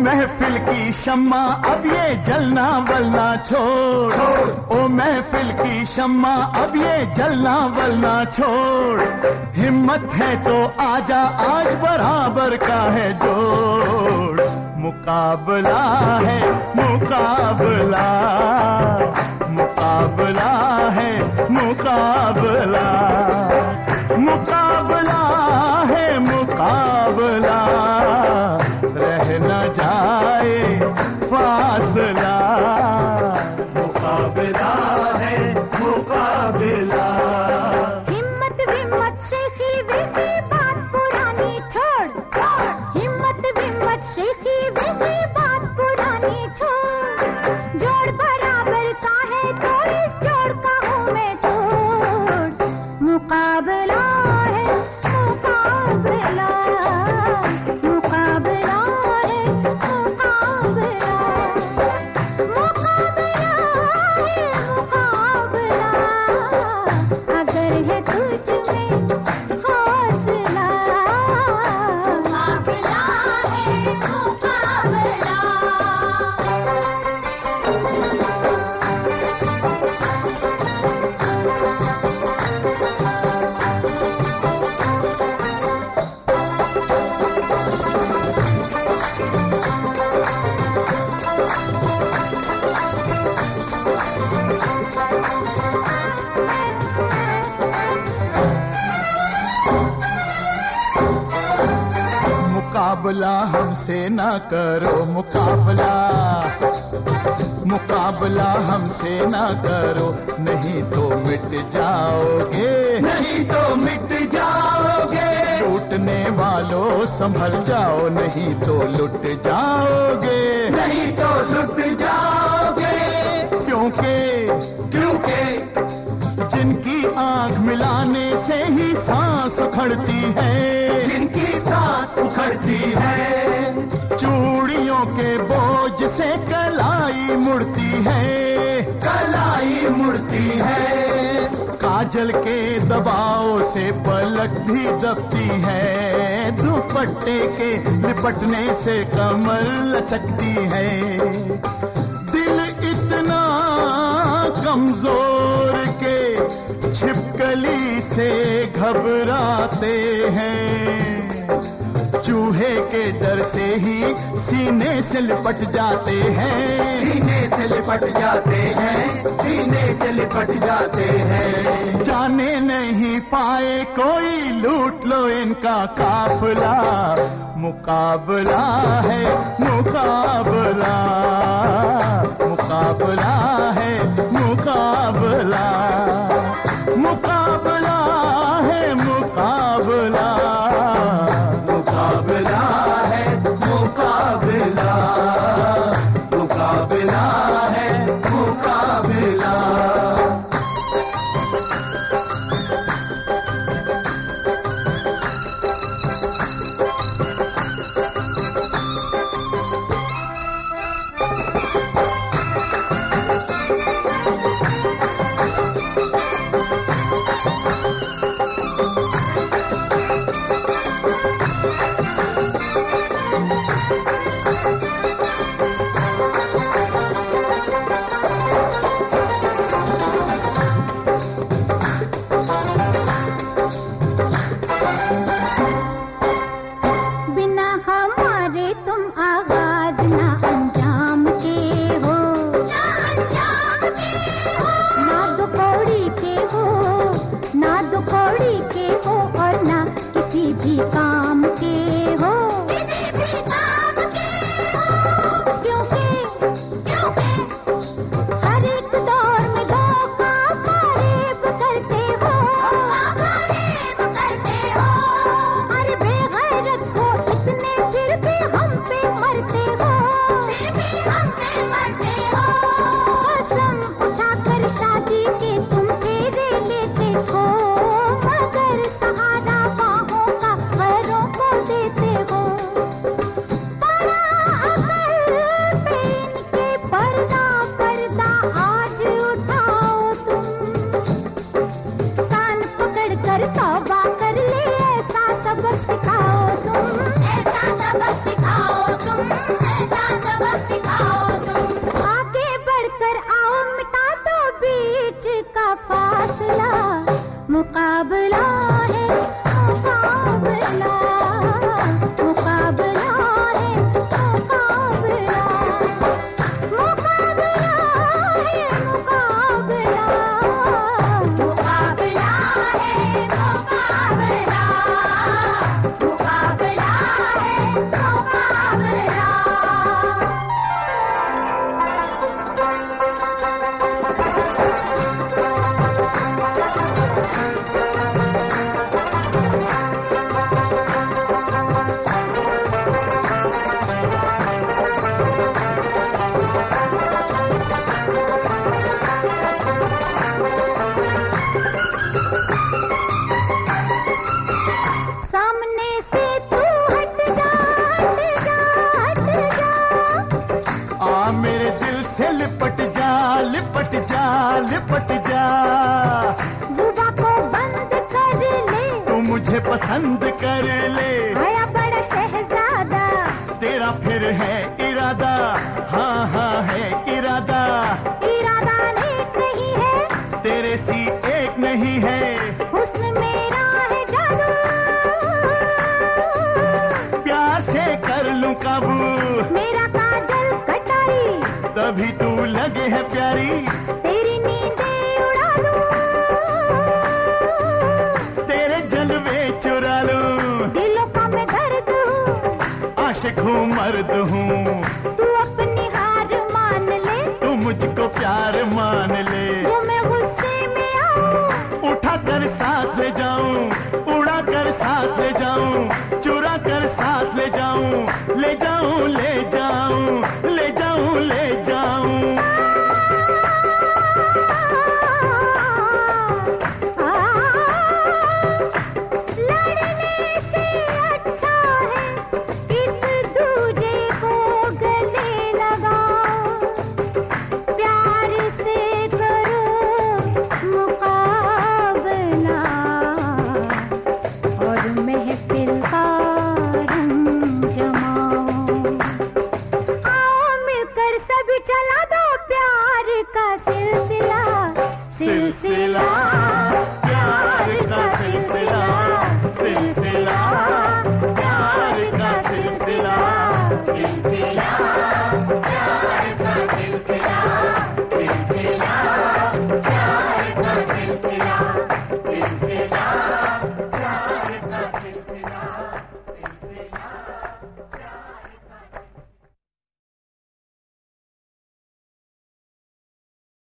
महफिल की शम्मा अब ये जलना वलना छोड़, ओ महफिल की शम्मा अब ये जलना वलना छोड़। हिम्मत है तो आजा आज बराबर का है जोड़। मुकाबला है मुकाबला, मुकाबला है मुकाबला, मुकाबला है मुकाबला, रह न जाए फासला। मुकाबला है मुकाबला। हिम्मत विम्मत शेखी वेखी बात पुरानी छोड़, हिम्मत विम्मत शेखी वेखी बात पुरानी छोड़। जोड़ बराबर का है तो इस जोड़ का हूँ मैं तोड़। मुकाबला है मुकाबला, मुकाबला है मुकाबला, मुकाबला है मुकाबला, अगर है तुझ में हौसला। मुकाबला है मुकाबला। मुकाबला हमसे ना करो मुकाबला, मुकाबला हमसे ना करो, नहीं तो मिट जाओगे, नहीं तो मिट जाओगे। लूटने वालों संभल जाओ, नहीं तो लुट जाओगे, नहीं तो लुट जाओगे। क्योंकि क्योंकि जिनकी आंख मिलाने से ही सांस उखड़ती है, जिनकी सांस उखड़ती है, चूड़ियों के बोझ से कलाई मुड़ती है, कलाई मुड़ती है। काजल के दबाव से पलक भी दबती है, दुपट्टे के लिपटने से कमर लचकती है। दिल इतना कमजोर के छिपकली से घबराते हैं, चूहे के डर से ही सीने से लिपट जाते हैं, सीने से लिपट जाते हैं, सीने से लिपट जाते हैं। जाने नहीं पाए कोई लूट लो इनका काफिला। मुकाबला है मुकाबला, मुकाबला है मुकाबला, मुकाबला है मुकाबला, मुकाबला है मुकाबला, मुकाबला है मुकाबला। लिपट जा, जुबां को बंद कर ले, तू मुझे पसंद कर ले, आया बड़ा शहजादा, तेरा फिर है इरादा, हाँ हाँ है इरादा, इरादा नेक नहीं है, तेरे सी एक नहीं है, हुस्न मेरा है जादू, प्यार से कर लूं काबू, मेरा काजल कटारी, तभी तू लगे है प्यारी, तेरी नींदें उड़ा दूं, तेरे जलवे चुरा लूं, दिलों का मैं दर्द हूँ, आशिक हूँ मर्द हूँ, तू अपनी हार मान ले, तू मुझको प्यार मान ले, जो मैं गुस्से में आऊं, उठा कर साथ ले जाऊं, उड़ा कर साथ ले जाऊं, चुरा कर साथ ले जाऊं, ले जाऊं ले जाऊं, ले जाऊं ले जाऊं।